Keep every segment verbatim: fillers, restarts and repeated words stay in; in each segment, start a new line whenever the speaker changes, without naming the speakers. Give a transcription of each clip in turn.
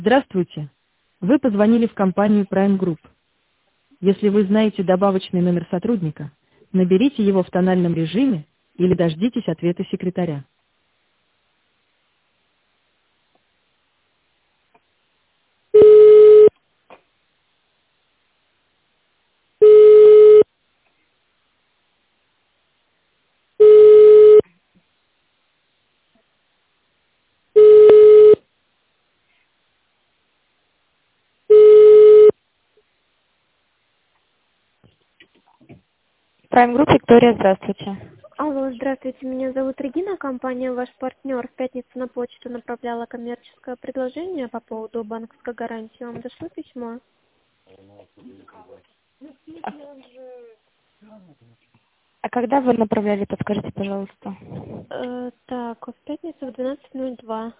Здравствуйте. Вы позвонили в компанию Prime Group. Если вы знаете добавочный номер сотрудника, наберите его в тональном режиме или дождитесь ответа секретаря.
Prime Group, Виктория, здравствуйте.
Алло, здравствуйте, меня зовут Регина, компания «Ваш партнер» в пятницу на почту направляла коммерческое предложение по поводу банковской гарантии. Вам дошло письмо?
А когда вы направляли, подскажите, пожалуйста?
Э, так, в пятницу в двенадцать ноль два.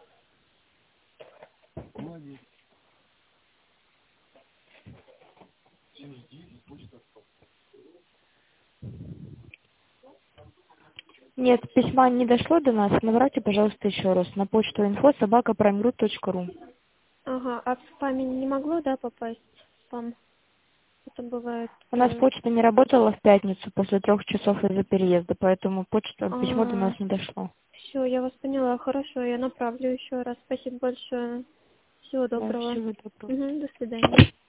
Нет, письма не дошло до нас. Набрайте, пожалуйста, еще раз на почту инфо собака праймгрупп точка ру.
Ага, а в спаме не могло, да, попасть? Спам. Это бывает.
У нас
э,
почта не работала в пятницу после трех часов из-за переезда, поэтому почта, письмо до
А,
нас не дошло.
все, я вас поняла. Хорошо, я направлю еще раз. Спасибо большое. Всего
Да,
доброго.
всего доброго.
Мгм, до свидания.